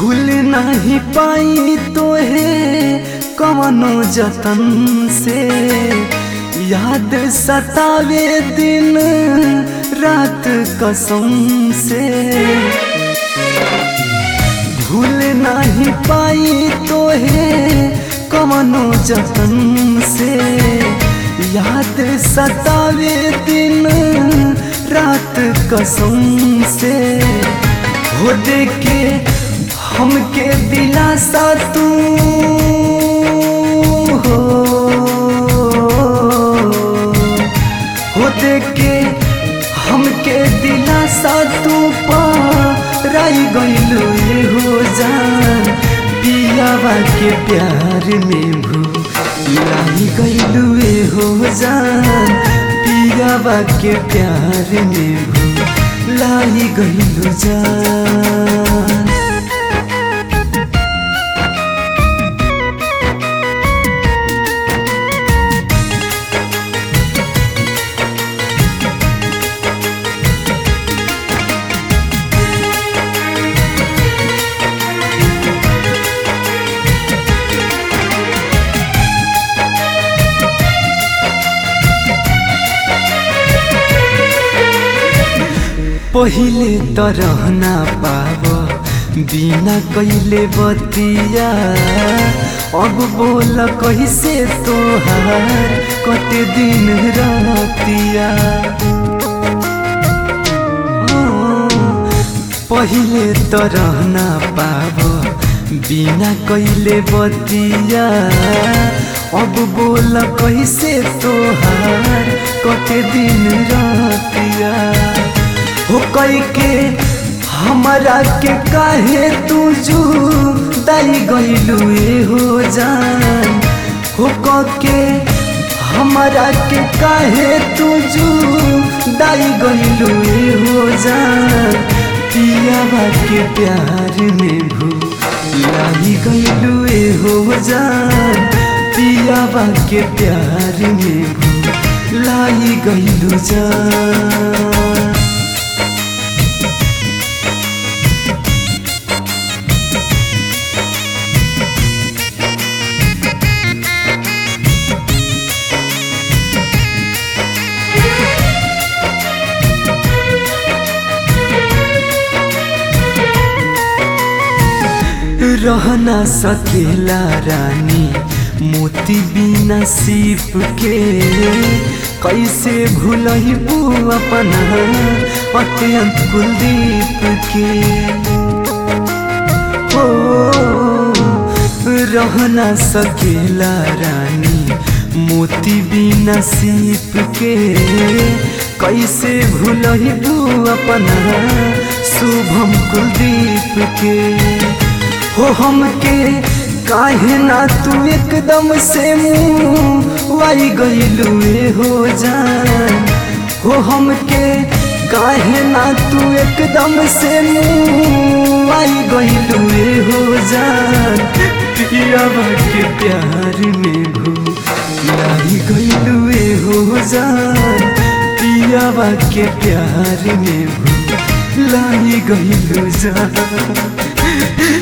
भूल नहीं पाई तोहे कवनो जतन से, याद सतावे दिन रात कसम से। भूल नहीं पाई तोहे कवनो जतन से, याद सतावे दिन रात कसम से। हो देके हमके दिलासा तू हो देके हमके दिलासा तू पाराई गइलू हो जान। पियावा के प्यार में भूलाई गइलू हो जान। पियावा के प्यार में भूलाई गइलू जान। पहिले त रहना पाव बिना कइले बतिया, अब बोल कैसे तोहार कटे दिन रतिया। पहिले त रहना पाव बिना कइले बतिया, अब बोल कैसे तोहार कटे दिन रतिया। हो कई के हमरा के काहे तू जुदाई गइलू हो जान। हो के हमरा के काहे तू जुदाई गइलू हो जान। पियावा के प्यार में भूलाई गइलू हो जान। पियावा के प्यार में भूलाई गइलू जान। रह ना सकेला रानी मोती बिना सीप के, कैसे भूलबू अपना अत्यंत कुलदीप के। हो रह ना सकेला रानी मोती बिना सीप के, कैसे भूलबू अपना शुभम कुलदीप के। हो हमके काहे ना तू एकदम से मुँह गइलू हो जान। हो हमके काहे ना तू एकदम से मुँह गइलू हो जान। पियावा के प्यार में भूलाई गइलू हो जान। पियावा के प्यार में भूलाई गइलू जान।